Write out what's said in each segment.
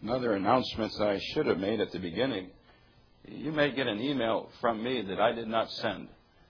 Another announcement that I should have made at the beginning. You may get an email from me that I did not send.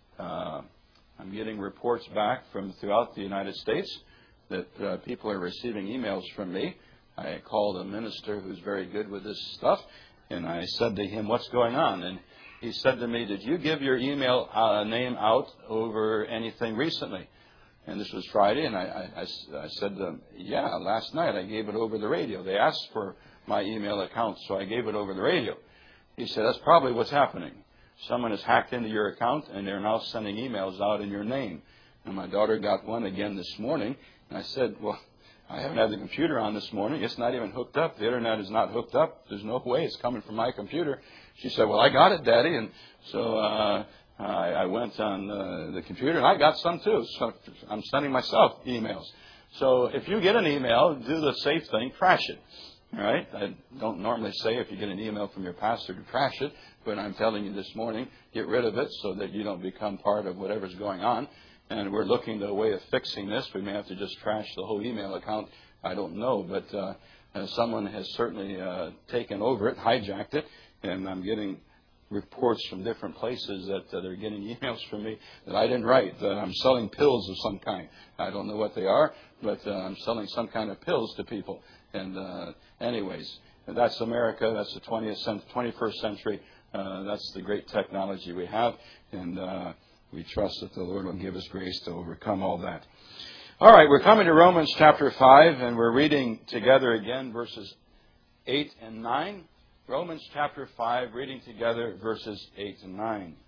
I'm getting reports back from throughout the United States that people are receiving emails from me. I called a minister who's very good with this stuff, and I said to him, "What's going on?" And he said to me, "Did you give your email name out over anything recently?" And this was Friday, and I said to him, "Yeah, last night I gave it over the radio. They asked for my email account, so I gave it over the radio." He said, "That's probably what's happening. Someone has hacked into your account, and they're now sending emails out in your name." And my daughter got one again this morning, and I said, "Well, I haven't had the computer on this morning. It's not even hooked up. The internet is not hooked up. There's no way it's coming from my computer." She said, "Well, I got it, Daddy." And so I went on the computer, and I got some too. So I'm sending myself emails. So if you get an email, do the safe thing, trash it. All right? I don't normally say if you get an email from your pastor to trash it, but I'm telling you this morning, get rid of it so that you don't become part of whatever's going on. And we're looking at a way of fixing this. We may have to just trash the whole email account. I don't know, but someone has certainly taken over it, hijacked it, and I'm getting reports from different places that they're getting emails from me that I didn't write, that I'm selling pills of some kind. I don't know what they are, but I'm selling some kind of pills to people. And anyways, that's America. That's the 21st century. That's the great technology we have, and we trust that the Lord will give us grace to overcome all that. All right, we're coming to Romans chapter 5, and we're reading together again verses 8 and 9. Romans chapter 5, reading together verses 8 and 9.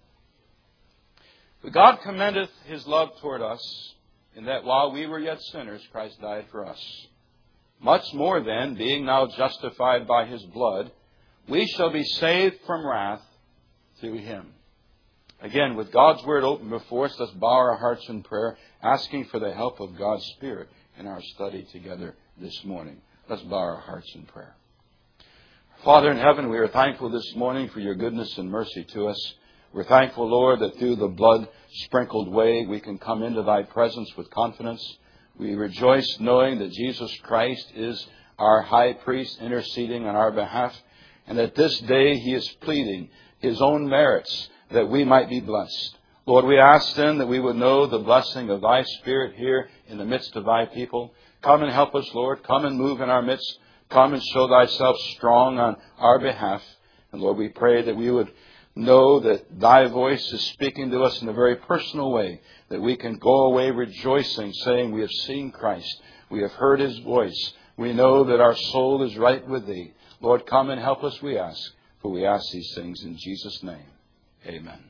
"But God commendeth His love toward us, in that while we were yet sinners, Christ died for us. Much more then, being now justified by His blood, we shall be saved from wrath through Him." Again, with God's Word open before us, let's bow our hearts in prayer, asking for the help of God's Spirit in our study together this morning. Let's bow our hearts in prayer. Father in heaven, we are thankful this morning for your goodness and mercy to us. We're thankful, Lord, that through the blood-sprinkled way we can come into thy presence with confidence. We rejoice knowing that Jesus Christ is our high priest interceding on our behalf, and that this day he is pleading his own merits that we might be blessed. Lord, we ask then that we would know the blessing of thy Spirit here in the midst of thy people. Come and help us, Lord. Come and move in our midst. Come and show thyself strong on our behalf. And Lord, we pray that we would know that thy voice is speaking to us in a very personal way, that we can go away rejoicing, saying we have seen Christ. We have heard his voice. We know that our soul is right with thee. Lord, come and help us, we ask. For we ask these things in Jesus' name. Amen.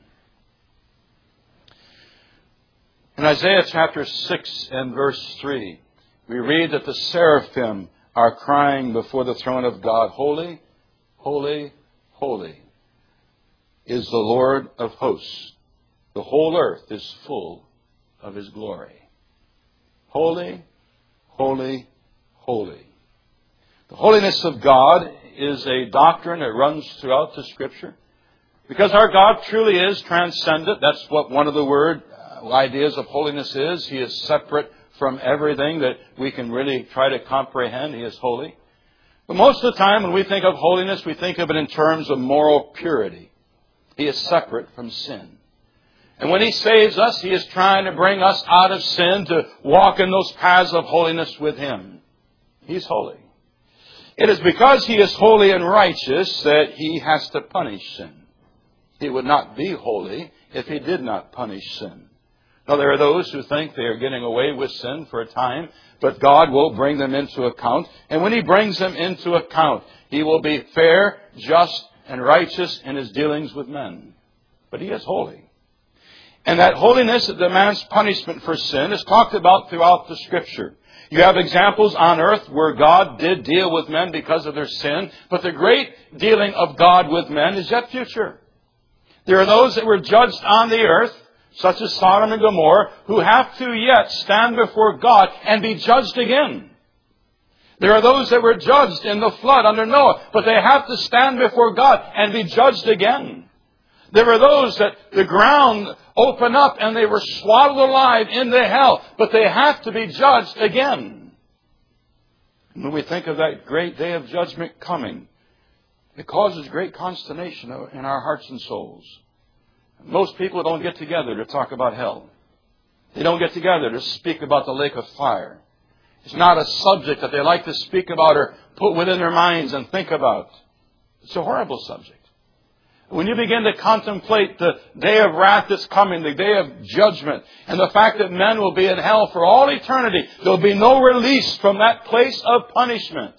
In Isaiah chapter 6 and verse 3, we read that the seraphim are crying before the throne of God, "Holy, holy, holy is the Lord of hosts. The whole earth is full of his glory." Holy, holy, holy. The holiness of God is a doctrine that runs throughout the Scripture. Because our God truly is transcendent. That's what one of the ideas of holiness is. He is separate from everything that we can really try to comprehend. He is holy. But most of the time when we think of holiness, we think of it in terms of moral purity. He is separate from sin. And when he saves us, he is trying to bring us out of sin to walk in those paths of holiness with him. He's holy. It is because he is holy and righteous that he has to punish sin. He would not be holy if he did not punish sin. Now, there are those who think they are getting away with sin for a time, but God will bring them into account. And when he brings them into account, he will be fair, just, and righteous in his dealings with men. But he is holy. And that holiness that demands punishment for sin is talked about throughout the Scripture. You have examples on earth where God did deal with men because of their sin, but the great dealing of God with men is yet future. There are those that were judged on the earth, such as Sodom and Gomorrah, who have to yet stand before God and be judged again. There are those that were judged in the flood under Noah, but they have to stand before God and be judged again. There were those that the ground opened up and they were swaddled alive into hell, but they have to be judged again. And when we think of that great day of judgment coming, it causes great consternation in our hearts and souls. Most people don't get together to talk about hell. They don't get together to speak about the lake of fire. It's not a subject that they like to speak about or put within their minds and think about. It's a horrible subject. When you begin to contemplate the day of wrath that's coming, the day of judgment, and the fact that men will be in hell for all eternity, there'll be no release from that place of punishment.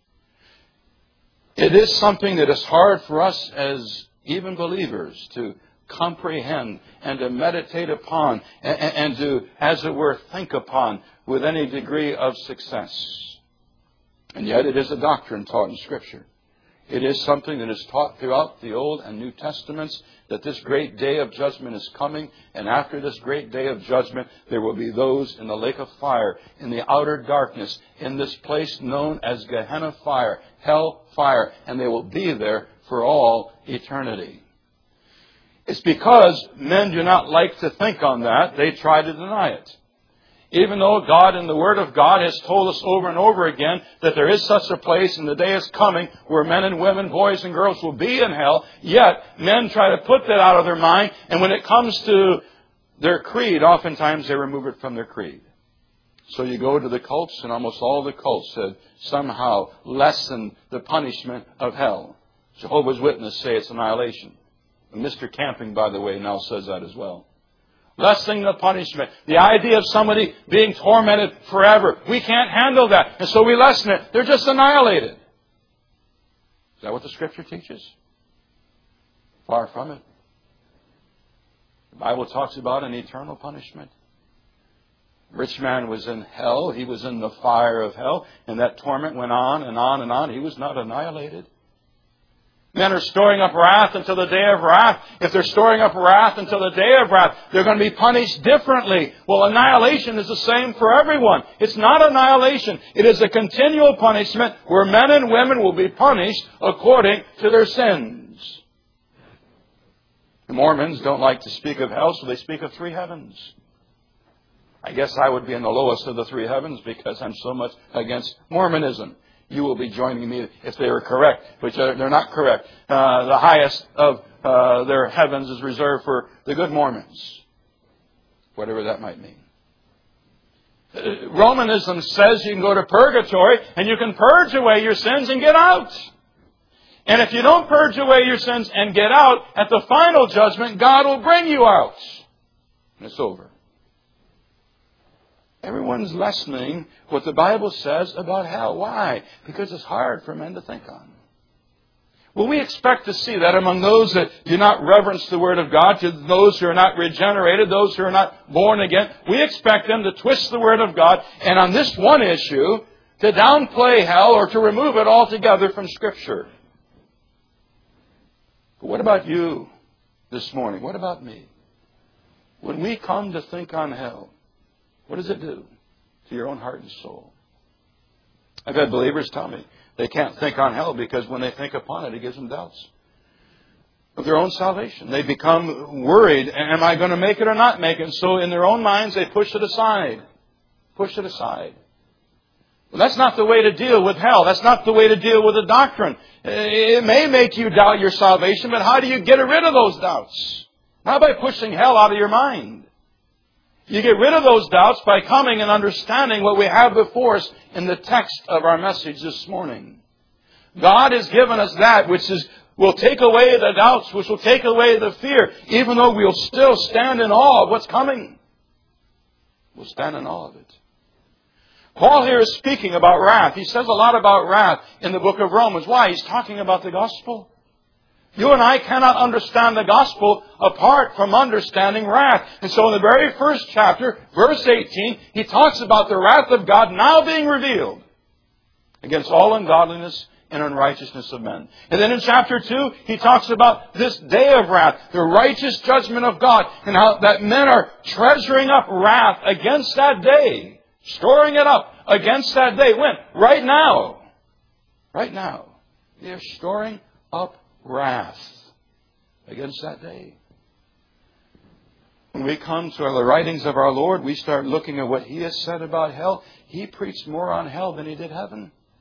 It is something that is hard for us as even believers to comprehend and to meditate upon and to, as it were, think upon with any degree of success. And yet it is a doctrine taught in Scripture. It is something that is taught throughout the Old and New Testaments, that this great day of judgment is coming, and after this great day of judgment, there will be those in the lake of fire, in the outer darkness, in this place known as Gehenna fire, hell fire, and they will be there for all eternity. It's because men do not like to think on that, they try to deny it. Even though God in the Word of God has told us over and over again that there is such a place and the day is coming where men and women, boys and girls will be in hell, yet men try to put that out of their mind, and when it comes to their creed, oftentimes they remove it from their creed. So you go to the cults, and almost all the cults have somehow lessened the punishment of hell. Jehovah's Witnesses say it's annihilation. And Mr. Camping, by the way, now says that as well. Lessening the punishment. The idea of somebody being tormented forever. We can't handle that. And so we lessen it. They're just annihilated. Is that what the Scripture teaches? Far from it. The Bible talks about an eternal punishment. Rich man was in hell. He was in the fire of hell. And that torment went on and on and on. He was not annihilated. Men are storing up wrath until the day of wrath. If they're storing up wrath until the day of wrath, they're going to be punished differently. Well, annihilation is the same for everyone. It's not annihilation. It is a continual punishment where men and women will be punished according to their sins. The Mormons don't like to speak of hell, so they speak of three heavens. I guess I would be in the lowest of the three heavens because I'm so much against Mormonism. You will be joining me if they are correct, which they're not correct. The highest of their heavens is reserved for the good Mormons, whatever that might mean. Romanism says you can go to purgatory and you can purge away your sins and get out. And if you don't purge away your sins and get out, at the final judgment, God will bring you out. And it's over. Everyone's lessening what the Bible says about hell. Why? Because it's hard for men to think on. Well, we expect to see that among those that do not reverence the Word of God, to those who are not regenerated, those who are not born again. We expect them to twist the Word of God, and on this one issue, to downplay hell or to remove it altogether from Scripture. But what about you this morning? What about me? When we come to think on hell, what does it do to your own heart and soul? I've had believers tell me they can't think on hell because when they think upon it, it gives them doubts of their own salvation. They become worried, am I going to make it or not make it? So in their own minds, they push it aside. Push it aside. Well, that's not the way to deal with hell. That's not the way to deal with the doctrine. It may make you doubt your salvation, but how do you get rid of those doubts? Not by pushing hell out of your mind. You get rid of those doubts by coming and understanding what we have before us in the text of our message this morning. God has given us that which will take away the doubts, which will take away the fear, even though we'll still stand in awe of what's coming. We'll stand in awe of it. Paul here is speaking about wrath. He says a lot about wrath in the book of Romans. Why? He's talking about the gospel. You and I cannot understand the gospel apart from understanding wrath. And so in the very first chapter, verse 18, he talks about the wrath of God now being revealed against all ungodliness and unrighteousness of men. And then in chapter 2, he talks about this day of wrath, the righteous judgment of God, and how that men are treasuring up wrath against that day, storing it up against that day. When? Right now. Right now. They are storing up wrath against that day. When we come to the writings of our Lord, we start looking at what He has said about hell. He preached more on hell than He did heaven.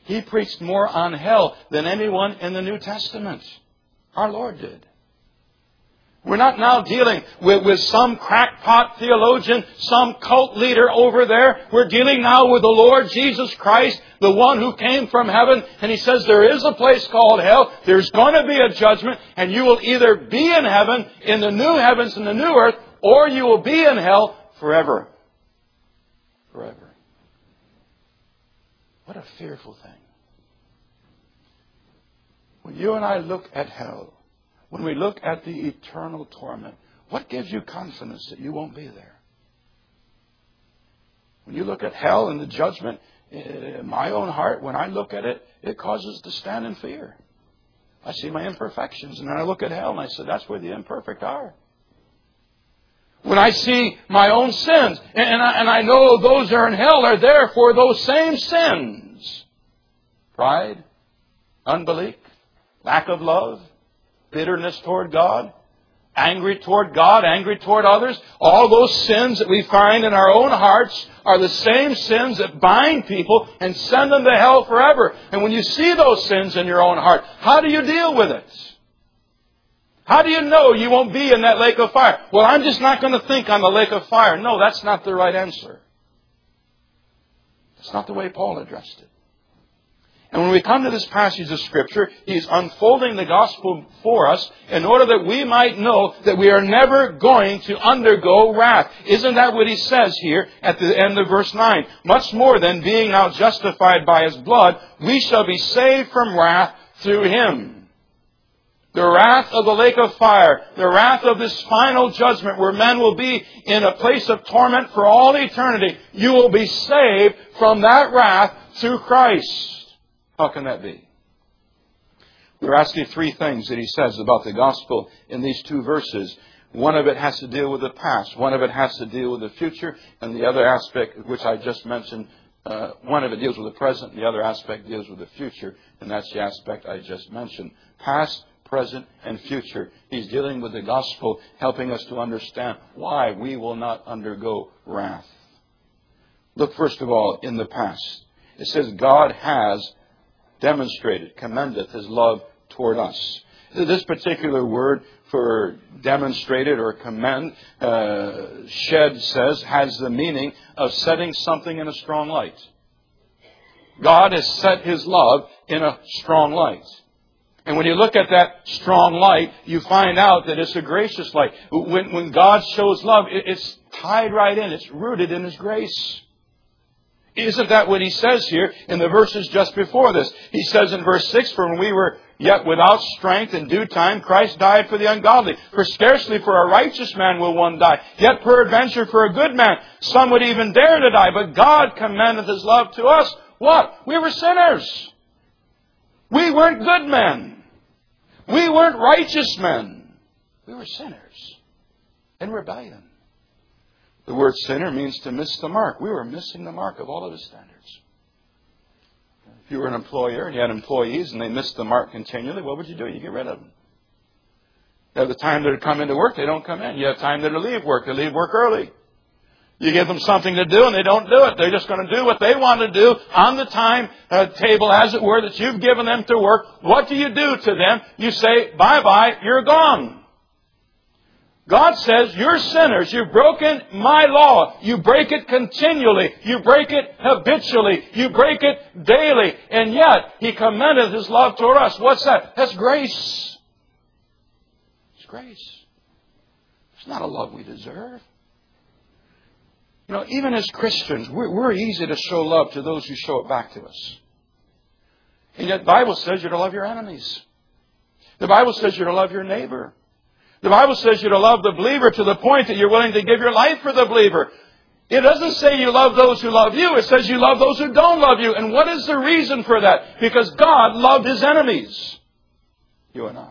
He preached more on hell than anyone in the New Testament. Our Lord did. We're not now dealing with some crackpot theologian, some cult leader over there. We're dealing now with the Lord Jesus Christ, the one who came from heaven. And He says there is a place called hell. There's going to be a judgment. And you will either be in heaven, in the new heavens and the new earth, or you will be in hell forever. Forever. What a fearful thing. When you and I look at hell, when we look at the eternal torment, what gives you confidence that you won't be there? When you look at hell and the judgment, in my own heart, when I look at it, it causes to stand in fear. I see my imperfections, and then I look at hell and I say, that's where the imperfect are. When I see my own sins, and I know those that are in hell are there for those same sins. Pride, unbelief, lack of love, bitterness toward God, angry toward God, angry toward others. All those sins that we find in our own hearts are the same sins that bind people and send them to hell forever. And when you see those sins in your own heart, how do you deal with it? How do you know you won't be in that lake of fire? Well, I'm just not going to think on the lake of fire. No, that's not the right answer. That's not the way Paul addressed it. And when we come to this passage of Scripture, he's unfolding the gospel for us in order that we might know that we are never going to undergo wrath. Isn't that what he says here at the end of verse 9? Much more than being now justified by His blood, we shall be saved from wrath through Him. The wrath of the lake of fire, the wrath of this final judgment where men will be in a place of torment for all eternity. You will be saved from that wrath through Christ. How can that be? We're asking three things that he says about the gospel in these two verses. One of it has to deal with the past. One of it has to deal with the future. And the other aspect, which I just mentioned, one of it deals with the present. The other aspect deals with the future. And that's the aspect I just mentioned. Past, present, and future. He's dealing with the gospel, helping us to understand why we will not undergo wrath. Look first of all in the past. It says God has demonstrated, commendeth His love toward us. This particular word for demonstrated or commend, Shed says, has the meaning of setting something in a strong light. God has set His love in a strong light. And when you look at that strong light, you find out that it's a gracious light. When God shows love, it's tied right in. It's rooted in His grace. Isn't that what he says here in the verses just before this? He says in verse 6, for when we were yet without strength in due time, Christ died for the ungodly. For scarcely for a righteous man will one die. Yet peradventure for a good man, some would even dare to die. But God commendeth His love to us. What? We were sinners. We weren't good men. We weren't righteous men. We were sinners in rebellion. The word sinner means to miss the mark. We were missing the mark of all of His standards. If you were an employer and you had employees and they missed the mark continually, what would you do? You get rid of them. You have the time that come into work, they don't come in. You have time that they leave work early. You give them something to do and they don't do it. They're just going to do what they want to do on the time table, as it were, that you've given them to work. What do you do to them? You say, bye-bye, you're gone. God says, you're sinners. You've broken my law. You break it continually. You break it habitually. You break it daily. And yet, He commendeth His love toward us. What's that? That's grace. It's grace. It's not a love we deserve. You know, even as Christians, we're easy to show love to those who show it back to us. And yet the Bible says you're to love your enemies. The Bible says you're to love your neighbor. The Bible says you're to love the believer to the point that you're willing to give your life for the believer. It doesn't say you love those who love you. It says you love those who don't love you. And what is the reason for that? Because God loved His enemies. You and I.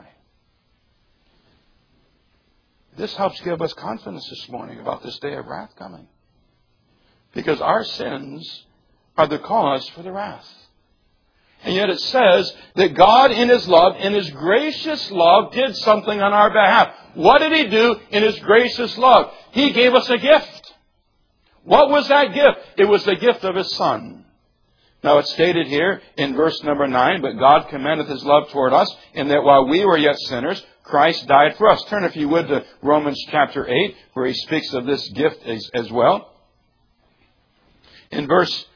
This helps give us confidence this morning about this day of wrath coming. Because our sins are the cause for the wrath. And yet it says that God in His love, in His gracious love, did something on our behalf. What did He do in His gracious love? He gave us a gift. What was that gift? It was the gift of His Son. Now it's stated here in verse number 9, but God commendeth His love toward us, in that while we were yet sinners, Christ died for us. Turn, if you would, to Romans chapter 8, where he speaks of this gift as well. In verse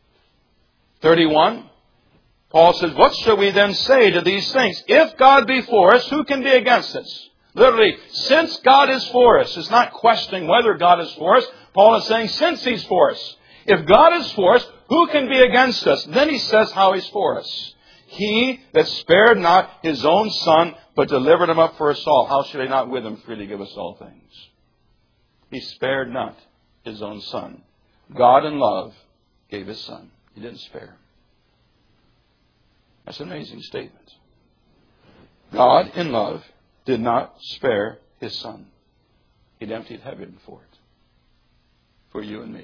31, Paul says, what shall we then say to these things? If God be for us, who can be against us? Literally, since God is for us, it's not questioning whether God is for us. Paul is saying, since He's for us. If God is for us, who can be against us? Then he says how He's for us. He that spared not His own Son, but delivered Him up for us all, how should He not with Him freely give us all things? He spared not His own Son. God in love gave His Son. He didn't spare Him. That's an amazing statement. God in love did not spare His Son. He'd emptied heaven for it. For you and me.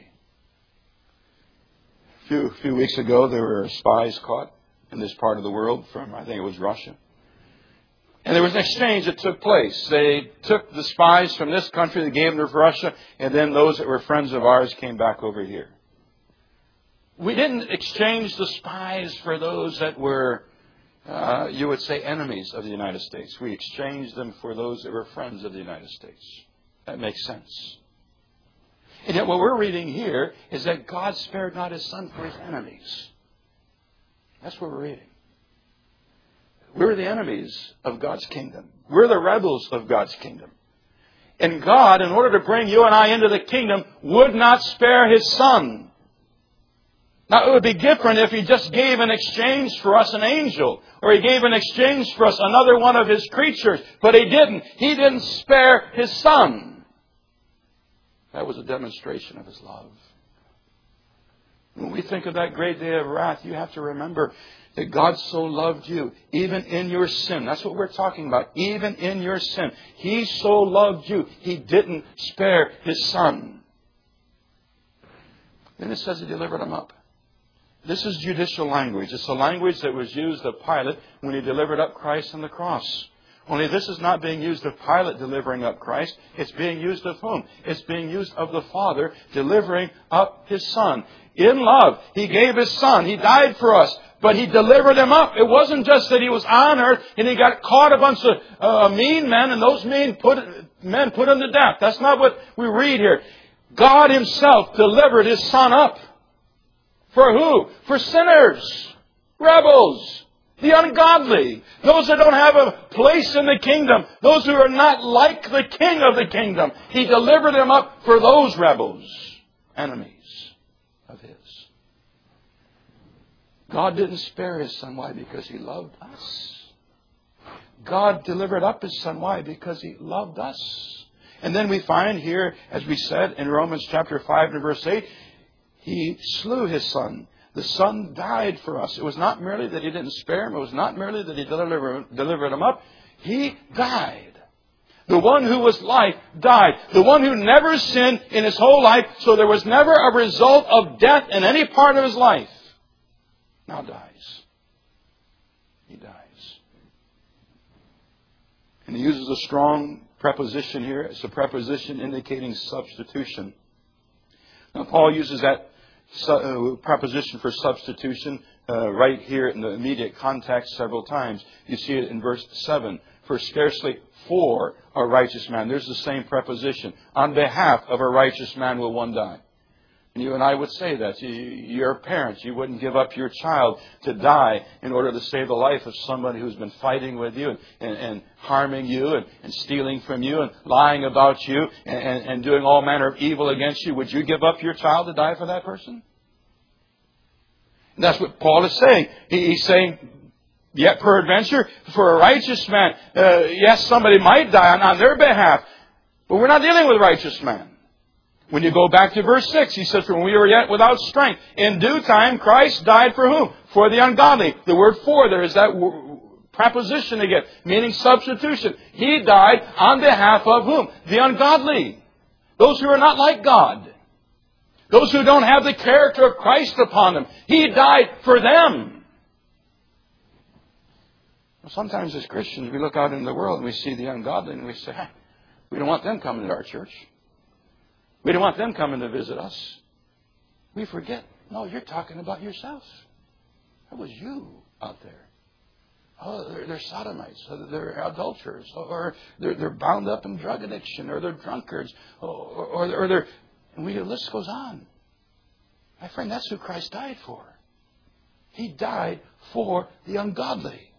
A few weeks ago, there were spies caught in this part of the world from, I think it was Russia. And there was an exchange that took place. They took the spies from this country, they gave them to Russia, and then those that were friends of ours came back over here. We didn't exchange the spies for those that were, you would say, enemies of the United States. We exchanged them for those that were friends of the United States. That makes sense. And yet what we're reading here is that God spared not His Son for His enemies. That's what we're reading. We're the enemies of God's kingdom. We're the rebels of God's kingdom. And God, in order to bring you and I into the kingdom, would not spare His Son. Now, it would be different if He just gave in exchange for us an angel, or He gave in exchange for us another one of His creatures. But He didn't. He didn't spare His Son. That was a demonstration of His love. When we think of that great day of wrath, you have to remember that God so loved you, even in your sin. That's what we're talking about. Even in your sin. He so loved you, He didn't spare His Son. Then it says He delivered Him up. This is judicial language. It's the language that was used of Pilate when he delivered up Christ on the cross. Only this is not being used of Pilate delivering up Christ. It's being used of whom? It's being used of the Father delivering up His Son. In love, He gave His Son. He died for us. But He delivered Him up. It wasn't just that He was on earth and He got caught a bunch of mean men and those mean men put Him to death. That's not what we read here. God Himself delivered His Son up. For who? For sinners. Rebels. The ungodly. Those that don't have a place in the kingdom. Those who are not like the King of the kingdom. He delivered Him up for those rebels. Enemies of His. God didn't spare His Son. Why? Because He loved us. God delivered up His Son. Why? Because He loved us. And then we find here, as we said in Romans chapter 5 and verse 8, He slew His Son. The Son died for us. It was not merely that He didn't spare Him. It was not merely that He delivered Him up. He died. The one who was life died. The one who never sinned in His whole life, so there was never a result of death in any part of His life, now dies. He dies. And he uses a strong preposition here. It's a preposition indicating substitution. Now, Paul uses that preposition for substitution right here in the immediate context several times. You see it in verse 7. For scarcely for a righteous man. There's the same preposition. On behalf of a righteous man will one die. And you and I would say that. You're a parent. You wouldn't give up your child to die in order to save the life of somebody who's been fighting with you and harming you and stealing from you and lying about you and doing all manner of evil against you. Would you give up your child to die for that person? And that's what Paul is saying. He's saying, yet peradventure, for a righteous man, yes, somebody might die on their behalf, but we're not dealing with a righteous man. When you go back to verse 6, he says, for when we were yet without strength, in due time Christ died for whom? For the ungodly. The word for, there is that preposition again, meaning substitution. He died on behalf of whom? The ungodly. Those who are not like God. Those who don't have the character of Christ upon them. He died for them. Sometimes as Christians, we look out in the world and we see the ungodly and we say, we don't want them coming to our church. We don't want them coming to visit us. We forget. No, you're talking about yourself. That was you out there. Oh, they're sodomites, or they're adulterers, or they're bound up in drug addiction, or they're drunkards, or they're... And the list goes on. My friend, that's who Christ died for. He died for the ungodly.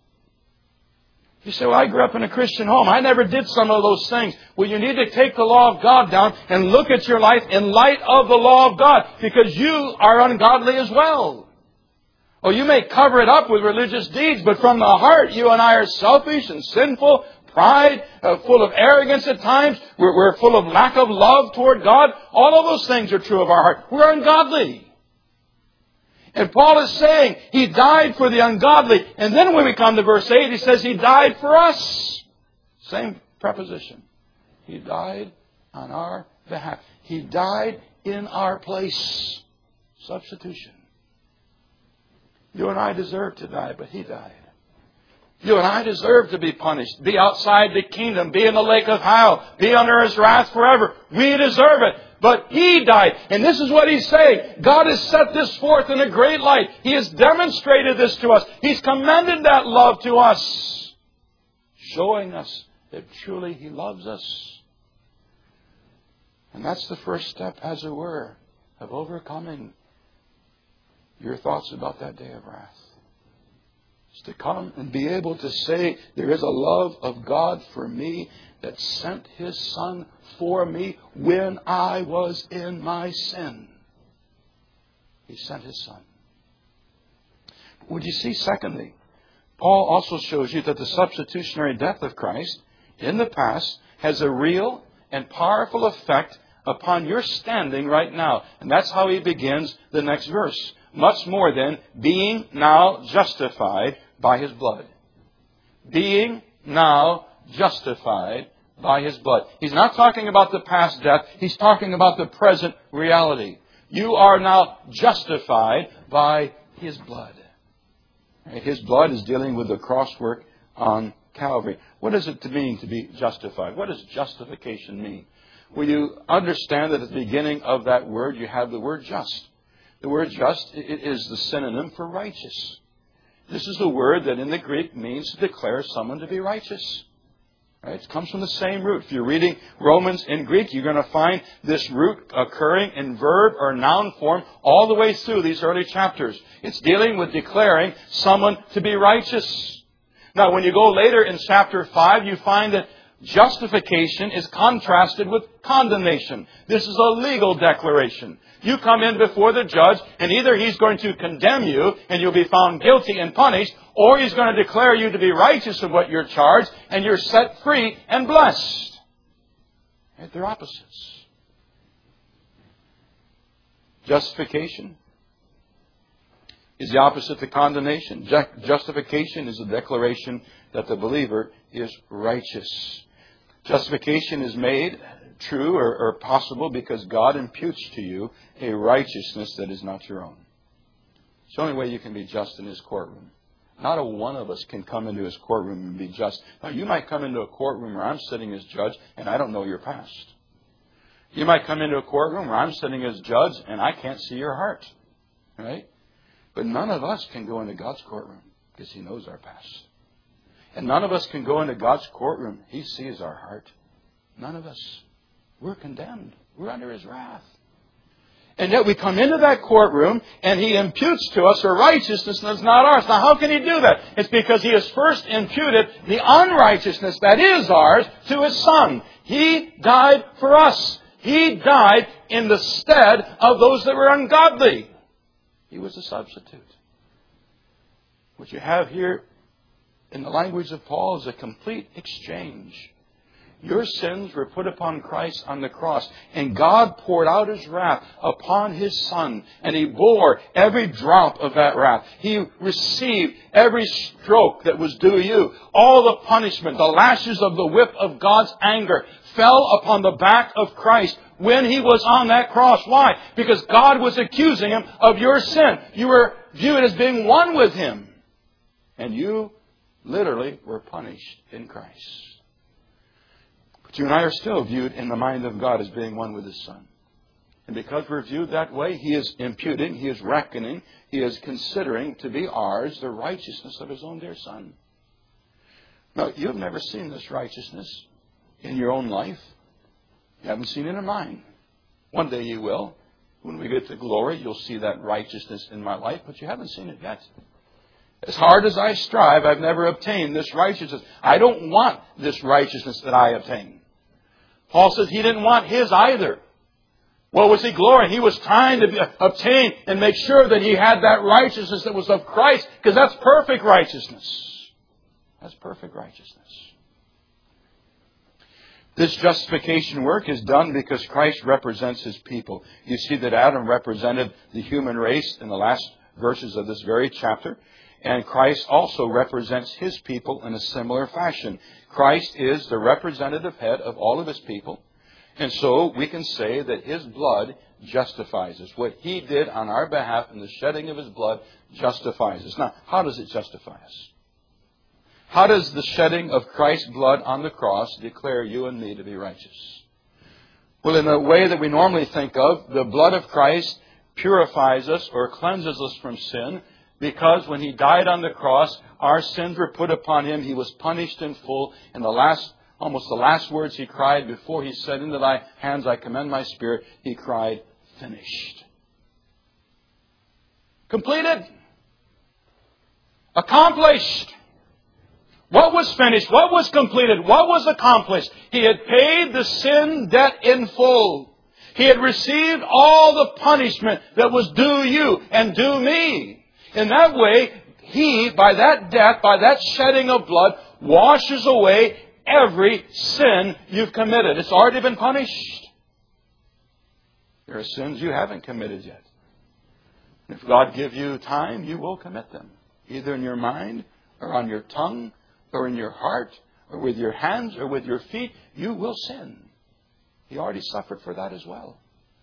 You say, well, I grew up in a Christian home. I never did some of those things. Well, you need to take the law of God down and look at your life in light of the law of God, because you are ungodly as well. Oh, you may cover it up with religious deeds, but from the heart, you and I are selfish and sinful, pride, full of arrogance at times. We're full of lack of love toward God. All of those things are true of our heart. We're ungodly. And Paul is saying He died for the ungodly. And then when we come to verse 8, he says He died for us. Same preposition. He died on our behalf. He died in our place. Substitution. You and I deserve to die, but He died. You and I deserve to be punished, be outside the kingdom, be in the lake of hell, be under His wrath forever. We deserve it. But He died. And this is what He's saying. God has set this forth in a great light. He has demonstrated this to us. He's commended that love to us, showing us that truly He loves us. And that's the first step, as it were, of overcoming your thoughts about that day of wrath. It's to come and be able to say, there is a love of God for me that sent His Son for me when I was in my sin. He sent His Son. Would you see, secondly, Paul also shows you that the substitutionary death of Christ in the past has a real and powerful effect upon your standing right now. And that's how he begins the next verse. Much more than being now justified by His blood. Being now justified by His blood. He's not talking about the past death. He's talking about the present reality. You are now justified by His blood. His blood is dealing with the cross work on Calvary. What does it mean to be justified? What does justification mean? Well, you understand that at the beginning of that word you have the word just. The word just is the synonym for righteous. This is the word that in the Greek means to declare someone to be righteous. Right? It comes from the same root. If you're reading Romans in Greek, you're going to find this root occurring in verb or noun form all the way through these early chapters. It's dealing with declaring someone to be righteous. Now, when you go later in chapter 5, you find that justification is contrasted with condemnation. This is a legal declaration. You come in before the judge, and either he's going to condemn you, and you'll be found guilty and punished, or he's going to declare you to be righteous of what you're charged, and you're set free and blessed. They're opposites. Justification is the opposite to condemnation. Justification is a declaration that the believer is righteous. Justification is made true or possible because God imputes to you a righteousness that is not your own. It's the only way you can be just in His courtroom. Not a one of us can come into His courtroom and be just. Now, you might come into a courtroom where I'm sitting as judge and I don't know your past. You might come into a courtroom where I'm sitting as judge and I can't see your heart. Right? But none of us can go into God's courtroom because He knows our past. And none of us can go into God's courtroom. He sees our heart. None of us. We're condemned. We're under His wrath. And yet we come into that courtroom and He imputes to us a righteousness that's not ours. Now, how can He do that? It's because He has first imputed the unrighteousness that is ours to His Son. He died for us. He died in the stead of those that were ungodly. He was a substitute. What you have here in the language of Paul is a complete exchange. Your sins were put upon Christ on the cross, and God poured out His wrath upon His Son, and He bore every drop of that wrath. He received every stroke that was due you. All the punishment, the lashes of the whip of God's anger fell upon the back of Christ when He was on that cross. Why? Because God was accusing Him of your sin. You were viewed as being one with Him, and you literally were punished in Christ. But you and I are still viewed in the mind of God as being one with His Son. And because we're viewed that way, He is imputing, He is reckoning, He is considering to be ours the righteousness of His own dear Son. Now, you've never seen this righteousness in your own life. You haven't seen it in mine. One day you will. When we get to glory, you'll see that righteousness in my life, but you haven't seen it yet. As hard as I strive, I've never obtained this righteousness. I don't want this righteousness that I obtain. Paul says he didn't want his either. What was he glorying? He was trying to obtain and make sure that he had that righteousness that was of Christ, because that's perfect righteousness. That's perfect righteousness. This justification work is done because Christ represents His people. You see that Adam represented the human race in the last verses of this very chapter. And Christ also represents His people in a similar fashion. Christ is the representative head of all of His people. And so we can say that His blood justifies us. What He did on our behalf in the shedding of His blood justifies us. Now, how does it justify us? How does the shedding of Christ's blood on the cross declare you and me to be righteous? Well, in the way that we normally think of, the blood of Christ purifies us or cleanses us from sin, because when He died on the cross, our sins were put upon Him. He was punished in full. And almost the last words He cried before He said, "Into Thy hands I commend my spirit," He cried, "Finished." Completed. Accomplished. What was finished? What was completed? What was accomplished? He had paid the sin debt in full. He had received all the punishment that was due you and due me. In that way, He, by that death, by that shedding of blood, washes away every sin you've committed. It's already been punished. There are sins you haven't committed yet. If God give you time, you will commit them. Either in your mind, or on your tongue, or in your heart, or with your hands, or with your feet, you will sin. He already suffered for that as well.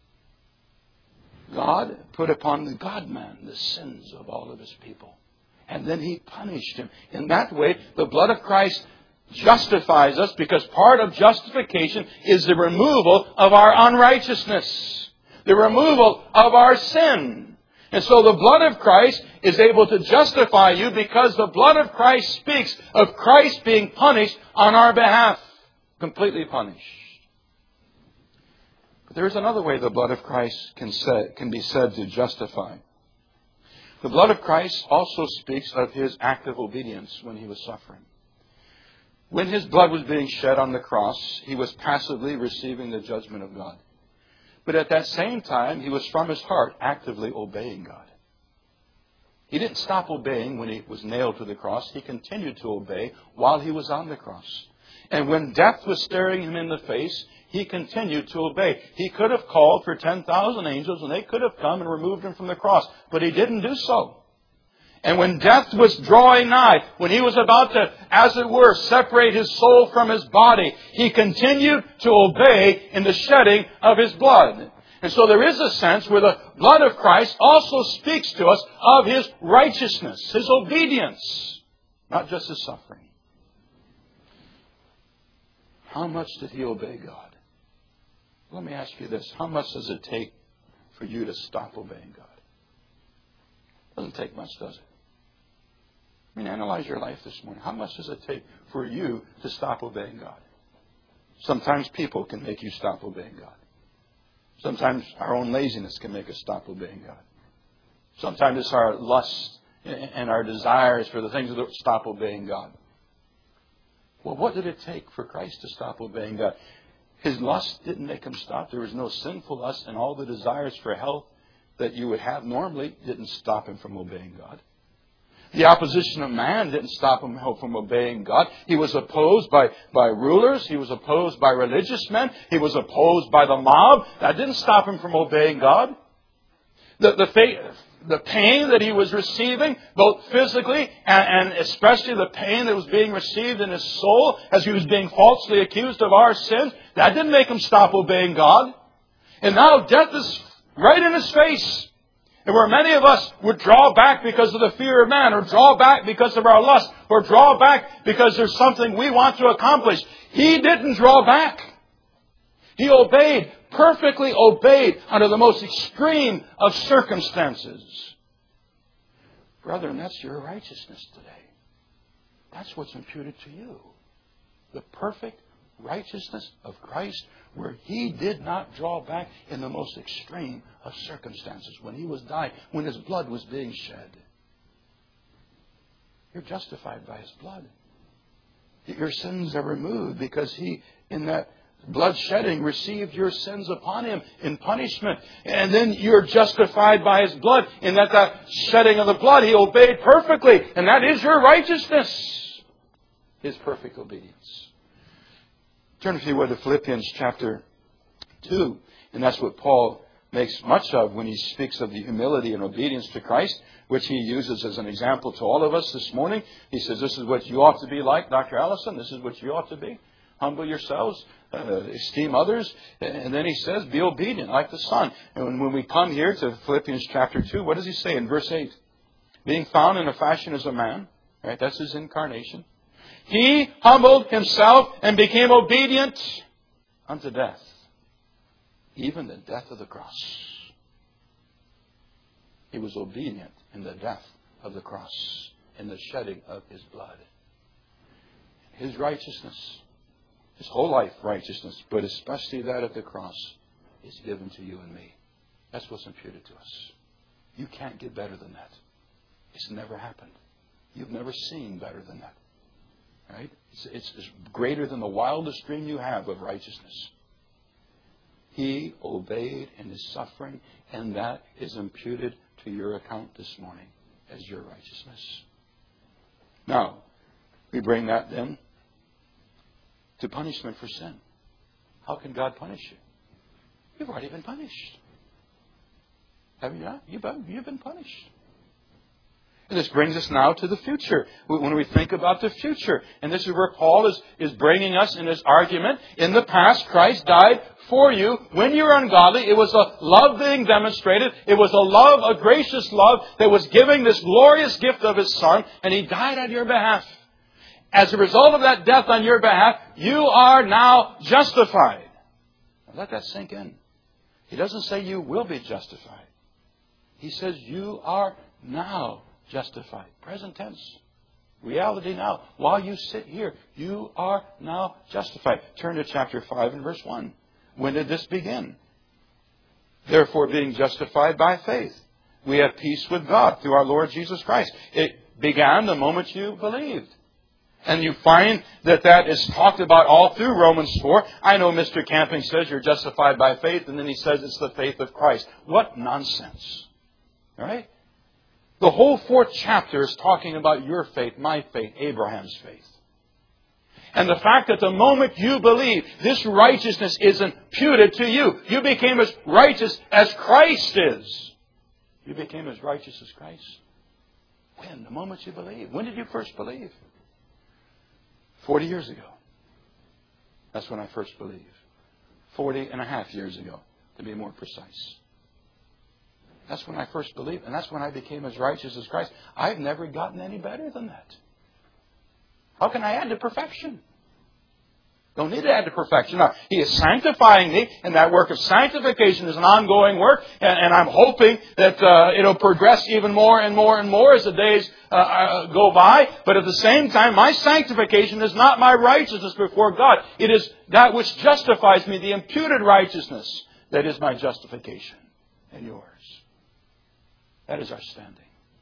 God put upon the God-man the sins of all of His people. And then He punished him. In that way, the blood of Christ justifies us, because part of justification is the removal of our unrighteousness. The removal of our sin. And so the blood of Christ is able to justify you, because the blood of Christ speaks of Christ being punished on our behalf. Completely punished. But there is another way the blood of Christ can be said to justify. The blood of Christ also speaks of His active obedience when He was suffering. When His blood was being shed on the cross, He was passively receiving the judgment of God. But at that same time, He was from His heart actively obeying God. He didn't stop obeying when He was nailed to the cross. He continued to obey while He was on the cross. And when death was staring Him in the face, He continued to obey. He could have called for 10,000 angels and they could have come and removed Him from the cross. But He didn't do so. And when death was drawing nigh, when He was about to, as it were, separate His soul from His body, He continued to obey in the shedding of His blood. And so there is a sense where the blood of Christ also speaks to us of His righteousness, His obedience, not just His suffering. How much did He obey God? Let me ask you this. How much does it take for you to stop obeying God? It doesn't take much, does it? I mean, analyze your life this morning. How much does it take for you to stop obeying God? Sometimes people can make you stop obeying God. Sometimes our own laziness can make us stop obeying God. Sometimes it's our lust and our desires for the things that stop obeying God. Well, what did it take for Christ to stop obeying God? His lust didn't make Him stop. There was no sinful lust, and all the desires for health that you would have normally didn't stop Him from obeying God. The opposition of man didn't stop Him from obeying God. He was opposed by rulers. He was opposed by religious men. He was opposed by the mob. That didn't stop Him from obeying God. The pain that He was receiving, both physically and especially the pain that was being received in His soul as He was being falsely accused of our sins, that didn't make Him stop obeying God. And now death is right in His face. And where many of us would draw back because of the fear of man, or draw back because of our lust, or draw back because there's something we want to accomplish, He didn't draw back. He obeyed perfectly obeyed under the most extreme of circumstances. Brethren, that's your righteousness today. That's what's imputed to you. The perfect righteousness of Christ, where He did not draw back in the most extreme of circumstances. When He was dying, when His blood was being shed. You're justified by His blood. Your sins are removed because He, in that blood shedding, received your sins upon Him in punishment. And then you're justified by His blood in that shedding of the blood He obeyed perfectly. And that is your righteousness. His perfect obedience. Turn, if you would, to Philippians chapter 2. And that's what Paul makes much of when he speaks of the humility and obedience to Christ, which he uses as an example to all of us this morning. He says, this is what you ought to be like, Dr. Allison. This is what you ought to be. Humble yourselves, esteem others. And then he says, be obedient like the Son. And when we come here to Philippians chapter 2, what does he say in verse 8? Being found in a fashion as a man. Right? That's His incarnation. He humbled Himself and became obedient unto death. Even the death of the cross. He was obedient in the death of the cross, in the shedding of His blood. His righteousness, His whole life righteousness, but especially that of the cross, is given to you and me. That's what's imputed to us. You can't get better than that. It's never happened. You've never seen better than that. Right? It's greater than the wildest dream you have of righteousness. He obeyed in His suffering, and that is imputed to your account this morning as your righteousness. Now, we bring that then to punishment for sin. How can God punish you? You've already been punished. Have you not? You've been punished. And this brings us now to the future. When we think about the future, and this is where Paul is bringing us in his argument. In the past, Christ died for you. When you were ungodly, it was a love being demonstrated. It was a gracious love that was giving this glorious gift of His Son, and He died on your behalf. As a result of that death on your behalf, you are now justified. Now let that sink in. He doesn't say you will be justified. He says you are now justified. Present tense. Reality now. While you sit here, you are now justified. Turn to chapter 5 and verse 1. When did this begin? Therefore, being justified by faith, we have peace with God through our Lord Jesus Christ. It began the moment you believed. And you find that is talked about all through Romans 4. I know Mr. Camping says you're justified by faith, and then he says it's the faith of Christ. What nonsense. All right? The whole 4th chapter is talking about your faith, my faith, Abraham's faith. And the fact that the moment you believe, this righteousness is imputed to you. You became as righteous as Christ is. You became as righteous as Christ. When? The moment you believe. When did you first believe? 40 years ago. That's when I first believed. 40 and a half years ago, to be more precise. That's when I first believed, and that's when I became as righteous as Christ. I've never gotten any better than that. How can I add to perfection? Don't need to add to perfection. Now, He is sanctifying me, and that work of sanctification is an ongoing work, and I'm hoping that it'll progress even more and more and more as the days go by. But at the same time, my sanctification is not my righteousness before God. It is that which justifies me, the imputed righteousness, that is my justification and yours. That is our standing.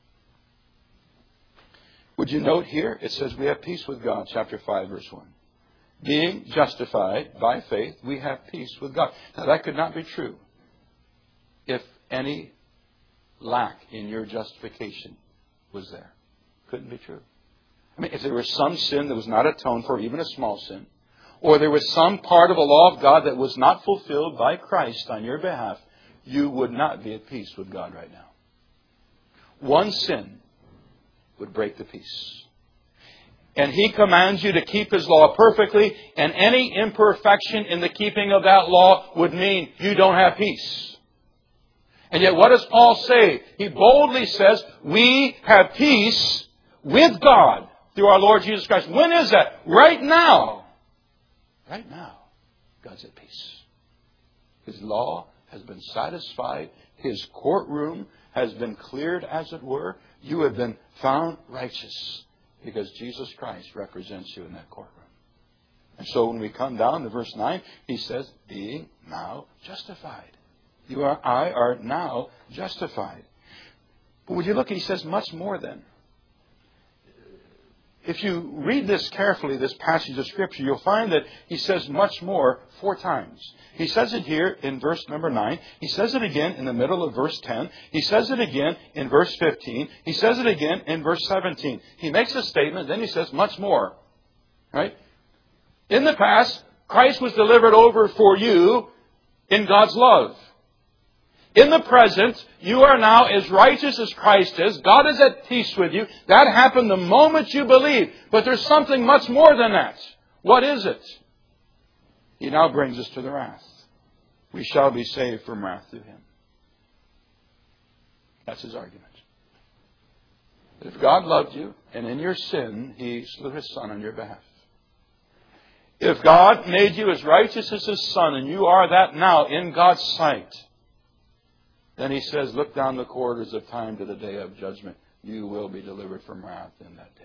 Would you note here, it says we have peace with God, chapter 5, verse 1. Being justified by faith, we have peace with God. Now that could not be true if any lack in your justification was there. Couldn't be true. I mean, if there was some sin that was not atoned for, even a small sin, or there was some part of the law of God that was not fulfilled by Christ on your behalf, you would not be at peace with God right now. One sin would break the peace. And He commands you to keep His law perfectly, and any imperfection in the keeping of that law would mean you don't have peace. And yet what does Paul say? He boldly says, we have peace with God through our Lord Jesus Christ. When is that? Right now. Right now. God's at peace. His law has been satisfied. His courtroom has been cleared, as it were. You have been found righteous because Jesus Christ represents you in that courtroom. And so when we come down to verse 9, he says, being now justified. I are now justified. But when you look, he says much more then. If you read this carefully, this passage of Scripture, you'll find that he says much more 4 times. He says it here in verse number 9. He says it again in the middle of verse 10. He says it again in verse 15. He says it again in verse 17. He makes a statement, then he says much more. Right? In the past, Christ was delivered over for you in God's love. In the present, you are now as righteous as Christ is. God is at peace with you. That happened the moment you believe. But there's something much more than that. What is it? He now brings us to the wrath. We shall be saved from wrath through Him. That's his argument. If God loved you, and in your sin, He slew His Son on your behalf. If God made you as righteous as His Son, and you are that now in God's sight, then He says, look down the corridors of time to the day of judgment. You will be delivered from wrath in that day.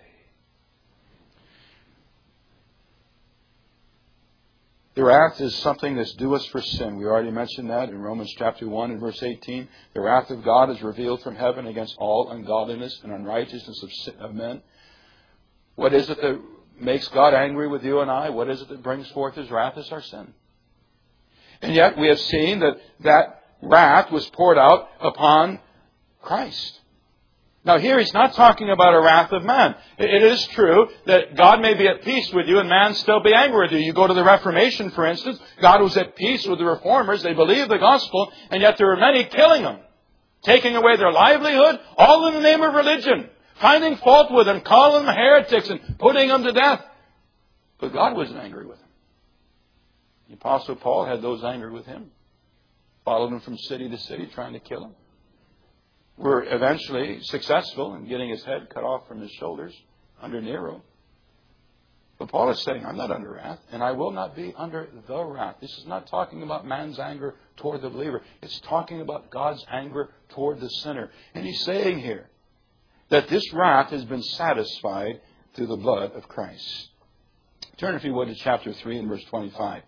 The wrath is something that's due us for sin. We already mentioned that in Romans chapter 1 and verse 18. The wrath of God is revealed from heaven against all ungodliness and unrighteousness of men. What is it that makes God angry with you and I? What is it that brings forth His wrath? It's our sin. And yet we have seen that wrath was poured out upon Christ. Now here He's not talking about a wrath of man. It is true that God may be at peace with you and man still be angry with you. You go to the Reformation, for instance. God was at peace with the Reformers. They believed the gospel, and yet there were many killing them, taking away their livelihood, all in the name of religion, finding fault with them, calling them heretics and putting them to death. But God wasn't angry with them. The Apostle Paul had those angry with him. Followed him from city to city, trying to kill him. Were eventually successful in getting his head cut off from his shoulders under Nero. But Paul is saying, I'm not under wrath, and I will not be under the wrath. This is not talking about man's anger toward the believer. It's talking about God's anger toward the sinner. And he's saying here that this wrath has been satisfied through the blood of Christ. Turn, if you would, to chapter 3 and verse 25.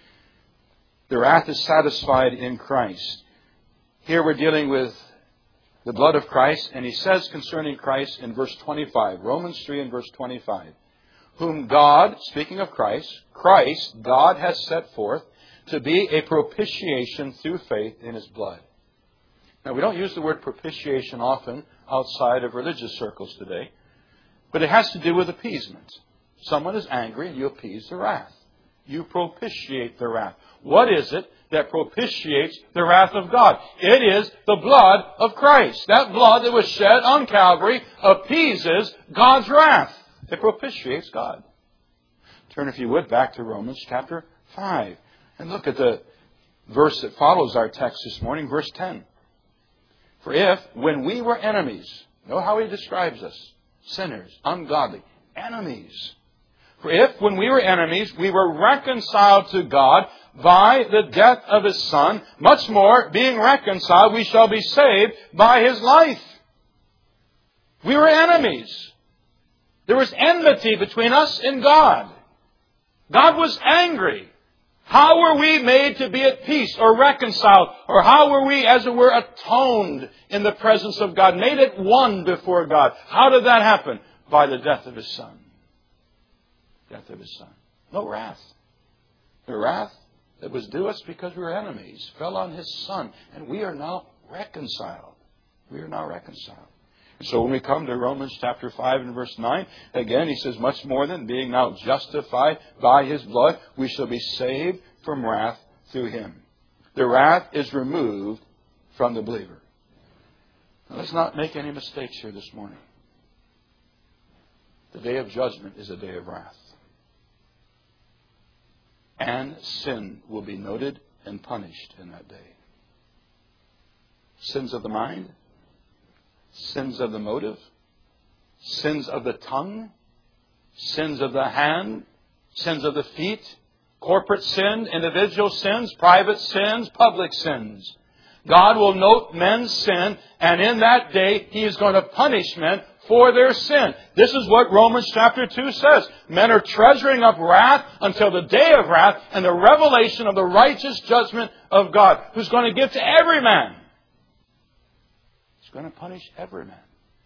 The wrath is satisfied in Christ. Here we're dealing with the blood of Christ, and he says concerning Christ in verse 25, Romans 3 and verse 25, whom God, speaking of Christ, God has set forth to be a propitiation through faith in His blood. Now, we don't use the word propitiation often outside of religious circles today, but it has to do with appeasement. Someone is angry and you appease the wrath. You propitiate the wrath. What is it that propitiates the wrath of God? It is the blood of Christ. That blood that was shed on Calvary appeases God's wrath. It propitiates God. Turn, if you would, back to Romans chapter 5. And look at the verse that follows our text this morning, verse 10. For if, when we were enemies, know how he describes us, sinners, ungodly, enemies. For if, when we were enemies, we were reconciled to God by the death of His Son, much more, being reconciled, we shall be saved by His life. We were enemies. There was enmity between us and God. God was angry. How were we made to be at peace or reconciled? Or how were we, as it were, atoned in the presence of God, made it one before God? How did that happen? By the death of His Son. Death of His Son. No wrath. The wrath that was due us because we were enemies fell on His Son, and we are now reconciled. We are now reconciled. And so when we come to Romans chapter 5 and verse 9, again he says, much more than being now justified by His blood, we shall be saved from wrath through Him. The wrath is removed from the believer. Now, let's not make any mistakes here this morning. The day of judgment is a day of wrath. And sin will be noted and punished in that day. Sins of the mind, sins of the motive, sins of the tongue, sins of the hand, sins of the feet, Corporate sin, individual sins, private sins, public sins. God will note men's sin, and in that day He is going to punish men for their sin. This is what Romans chapter 2 says. Men are treasuring up wrath until the day of wrath and the revelation of the righteous judgment of God, who's going to give to every man. He's going to punish every man.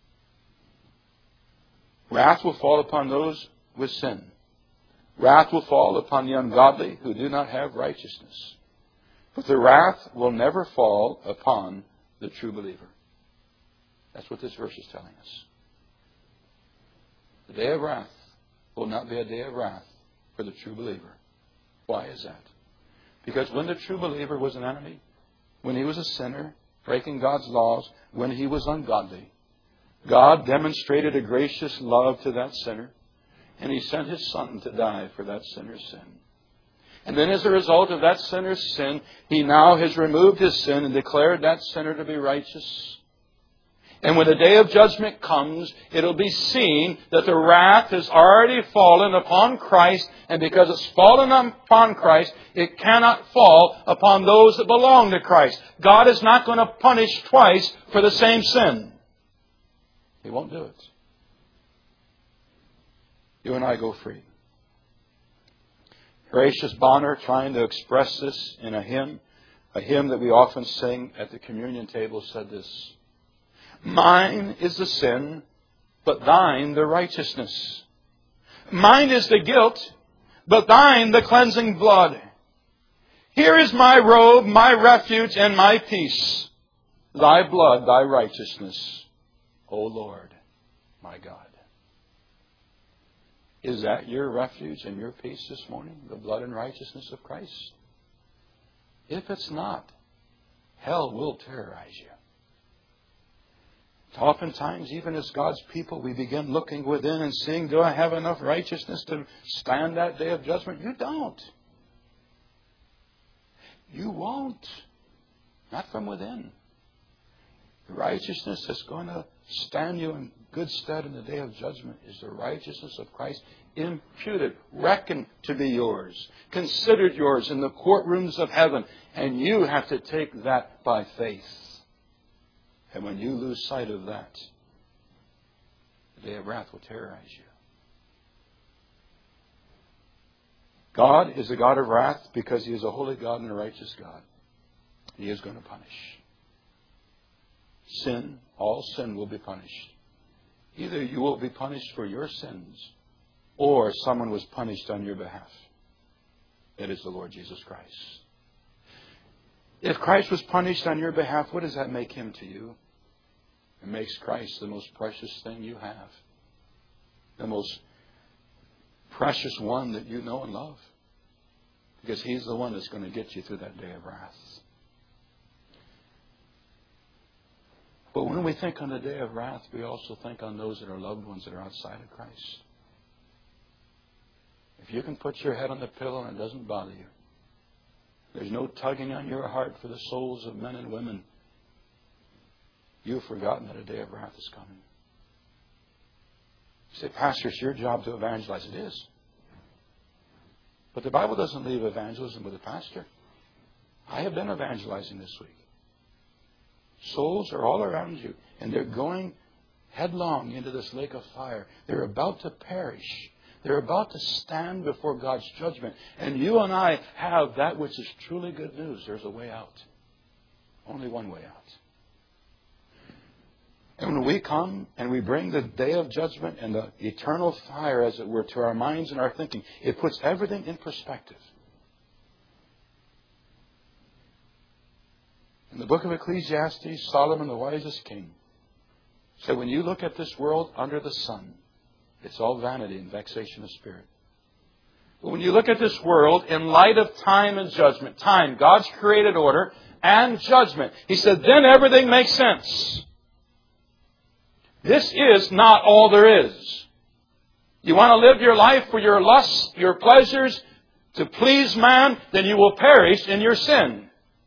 Wrath will fall upon those with sin. Wrath will fall upon the ungodly who do not have righteousness. But the wrath will never fall upon the true believer. That's what this verse is telling us. The day of wrath will not be a day of wrath for the true believer. Why is that? Because when the true believer was an enemy, when he was a sinner, breaking God's laws, when he was ungodly, God demonstrated a gracious love to that sinner, and He sent His Son to die for that sinner's sin. And then as a result of that sinner's sin, He now has removed his sin and declared that sinner to be righteous. And when the day of judgment comes, it'll be seen that the wrath has already fallen upon Christ, and because it's fallen upon Christ, it cannot fall upon those that belong to Christ. God is not going to punish twice for the same sin. He won't do it. You and I go free. Horatius Bonner, trying to express this in a hymn that we often sing at the communion table, said this: Mine is the sin, but thine the righteousness. Mine is the guilt, but thine the cleansing blood. Here is my robe, my refuge, and my peace. Thy blood, thy righteousness, O Lord, my God. Is that your refuge and your peace this morning? The blood and righteousness of Christ? If it's not, hell will terrorize you. Oftentimes, even as God's people, we begin looking within and seeing, do I have enough righteousness to stand that day of judgment? You don't. You won't. Not from within. The righteousness that's going to stand you in good stead in the day of judgment is the righteousness of Christ, imputed, reckoned to be yours, considered yours in the courtrooms of heaven. And you have to take that by faith. And when you lose sight of that, the day of wrath will terrorize you. God is a God of wrath because He is a holy God and a righteous God. He is going to punish. Sin, all sin will be punished. Either you will be punished for your sins, or someone was punished on your behalf. That is the Lord Jesus Christ. If Christ was punished on your behalf, what does that make Him to you? It makes Christ the most precious thing you have. The most precious one that you know and love. Because He's the one that's going to get you through that day of wrath. But when we think on the day of wrath, we also think on those that are loved ones that are outside of Christ. If you can put your head on the pillow and it doesn't bother you, there's no tugging on your heart for the souls of men and women, you've forgotten that a day of wrath is coming. You say, Pastor, it's your job to evangelize. It is. But the Bible doesn't leave evangelism with the pastor. I have been evangelizing this week. Souls are all around you, and they're going headlong into this lake of fire. They're about to perish. They're about to stand before God's judgment. And you and I have that which is truly good news. There's a way out. Only one way out. And when we come and we bring the day of judgment and the eternal fire, as it were, to our minds and our thinking, it puts everything in perspective. In the book of Ecclesiastes, Solomon, the wisest king, said, when you look at this world under the sun, it's all vanity and vexation of spirit. But when you look at this world in light of time and judgment, time, God's created order, and judgment, he said, then everything makes sense. This is not all there is. You want to live your life for your lusts, your pleasures, to please man, then you will perish in your sin.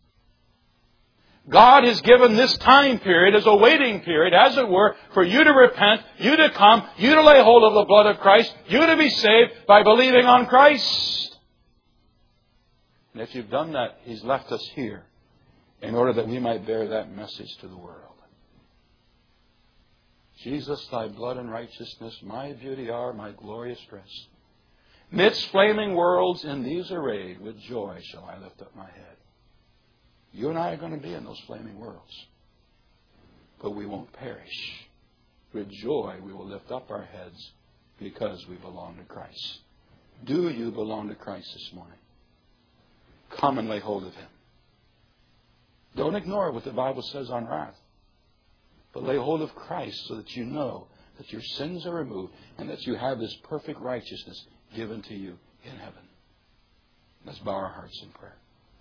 God has given this time period as a waiting period, as it were, for you to repent, you to come, you to lay hold of the blood of Christ, you to be saved by believing on Christ. And if you've done that, He's left us here in order that we might bear that message to the world. Jesus, Thy blood and righteousness, my beauty are, my glorious dress. Midst flaming worlds in these arrayed, with joy shall I lift up my head. You and I are going to be in those flaming worlds. But we won't perish. With joy we will lift up our heads because we belong to Christ. Do you belong to Christ this morning? Come and lay hold of Him. Don't ignore what the Bible says on wrath. But lay hold of Christ so that you know that your sins are removed and that you have this perfect righteousness given to you in heaven. Let's bow our hearts in prayer.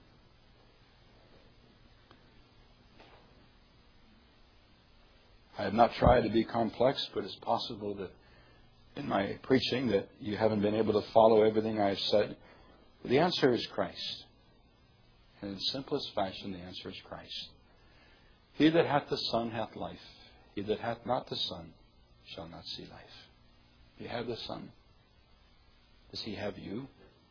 I have not tried to be complex, but it's possible that in my preaching that you haven't been able to follow everything I've said. The answer is Christ. In the simplest fashion, the answer is Christ. He that hath the Son hath life. He that hath not the Son shall not see life. You have the Son. Does He have you?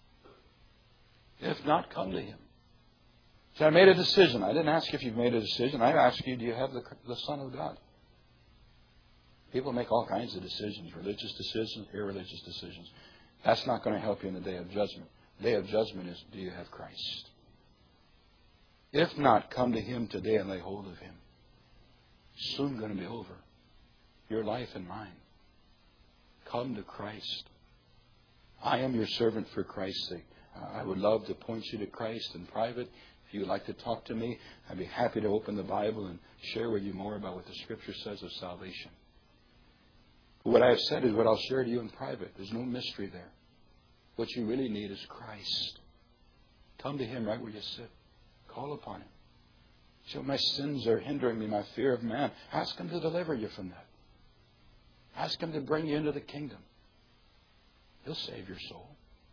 If not, come to Him. So I made a decision. I didn't ask if you've made a decision. I asked you, do you have the Son of God? People make all kinds of decisions, religious decisions, irreligious decisions. That's not going to help you in the day of judgment. The day of judgment is, do you have Christ? If not, come to Him today and lay hold of Him. It's soon going to be over. Your life and mine. Come to Christ. I am your servant for Christ's sake. I would love to point you to Christ in private. If you would like to talk to me, I'd be happy to open the Bible and share with you more about what the Scripture says of salvation. What I have said is what I'll share to you in private. There's no mystery there. What you really need is Christ. Come to Him right where you sit. Call upon Him. So my sins are hindering me, my fear of man. Ask Him to deliver you from that. Ask Him to bring you into the kingdom. He'll save your soul.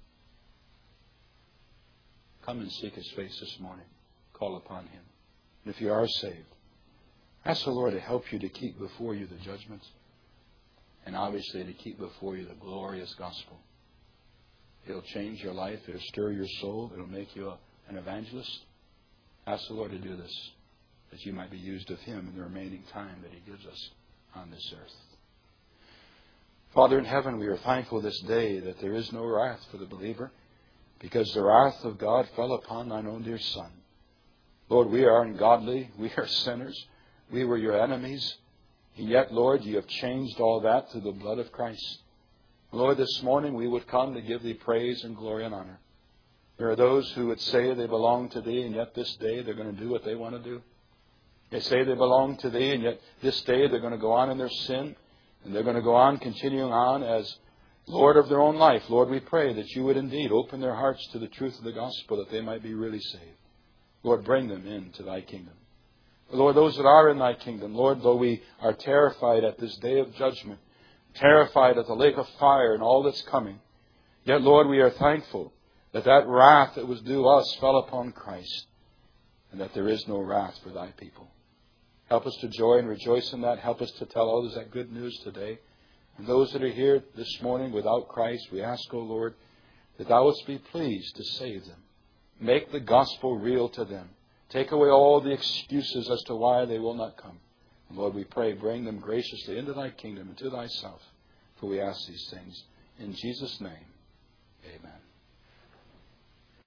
Come and seek His face this morning. Call upon Him. And if you are saved, ask the Lord to help you to keep before you the judgments. And obviously to keep before you the glorious gospel. It'll change your life. It'll stir your soul. It'll make you an evangelist. Ask the Lord to do this, that you might be used of Him in the remaining time that He gives us on this earth. Father in heaven, we are thankful this day that there is no wrath for the believer, because the wrath of God fell upon Thine own dear Son. Lord, we are ungodly. We are sinners. We were Your enemies. And yet, Lord, You have changed all that through the blood of Christ. Lord, this morning we would come to give Thee praise and glory and honor. There are those who would say they belong to Thee, and yet this day they're going to do what they want to do. They say they belong to Thee, and yet this day they're going to go on in their sin, and they're going to go on continuing on as Lord of their own life. Lord, we pray that You would indeed open their hearts to the truth of the gospel, that they might be really saved. Lord, bring them into Thy kingdom. Lord, those that are in Thy kingdom, Lord, though we are terrified at this day of judgment, terrified at the lake of fire and all that's coming, yet, Lord, we are thankful that that wrath that was due us fell upon Christ, and that there is no wrath for Thy people. Help us to joy and rejoice in that. Help us to tell others that good news today. And those that are here this morning without Christ, we ask, O Lord, that Thou wouldst be pleased to save them. Make the gospel real to them. Take away all the excuses as to why they will not come. And Lord, we pray, bring them graciously into Thy kingdom and to Thyself. For we ask these things in Jesus' name. Amen.